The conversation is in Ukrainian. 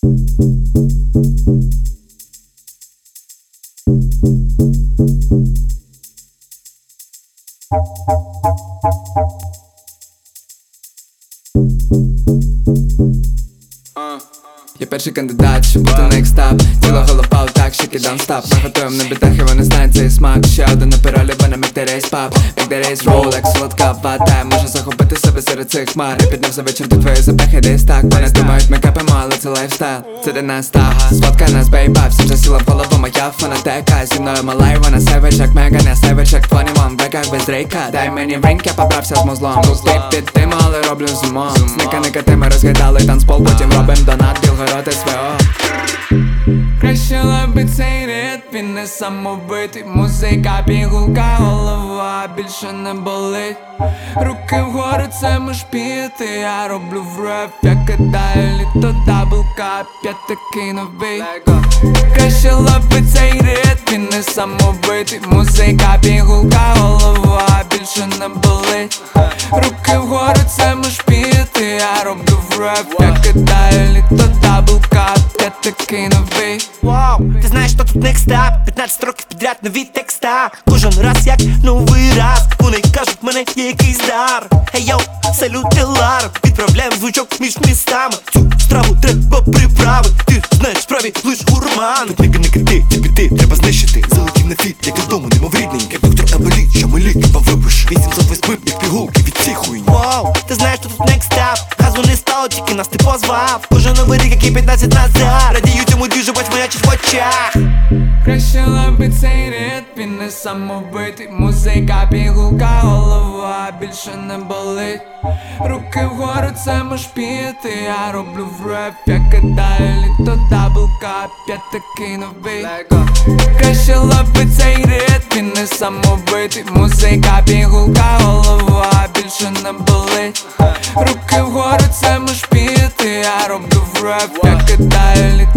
Я перший кандидат, щоб бути next up. Ціла голова так, що кидам стап. Ми готуємо на бітах і вони знають цей смак. Ще один на перелі, бо нам як the race pub. Як the race roll, як солодка вода. Можу захопити себе серед цих хмар. І піднявся вечір до твоєї запахи десь так. Вони думають, ми капимо, але це лайфстайл. Це де нас так, сфоткай нас, бейба. Всім засіла в голову моя фонотека. Зі мною малай, вона севич, як Меган. Я севич, як 21 в веках без дрейка. Дай мені ринк, я побрався з музлом. Ти під тим, але роблю зумом. Сника тими розгадали танцпол, потім робим донат, Білгород СВО. Краще лоби цей ритм, він не самовитий. Музика, пігулка, голова більше не болить. Руки вгору, це мож піти. Я роблю в реп, я кидаю літо, даблка, п'ятакий новий. Краще лоби цей ритм, він не самовитий. Музика, пігулка, голова більше не болить. Руки вгору, це мож піти. Я роблю в реп, я кидаю літо, даблка, п'ятакий новий. Вау, ти знаєш, що тут next up? 15 років підряд нові текста. Кожен раз як новий раз. Вони кажуть, в мене є якийсь дар. Хей йоу, салют Елар. Відправляємо звучок між містами. Цю страву треба приправити. Ти знаєш, справі лиш гурман. Тут не крити, ті біти треба знищити. Залетів на фіт, як додому, немов рідний. Як доктор Абеліт, що милі, хіба випиш. 808, як пігулки від цієї хуйні. Вау, ти знаєш, що тут next up? Газу не стало, тільки нас ти позвав. Кожен новий рік, який 15 назад. Радію цьому діжу, бач маячить в очах. Краще лоби цей ритм, він не самовитий. Музика, пігулка, голова більше не болить. Руки вгору, це мож піти. Я роблю в реп, я кидаю літо, даблка, п'ятакий новий. Краще лоби цей ритм, він не самовитий. Музика, пігулка, голова більше не болить. Руки вгору, це мож піти. Я роблю в реп, я кидаю літо.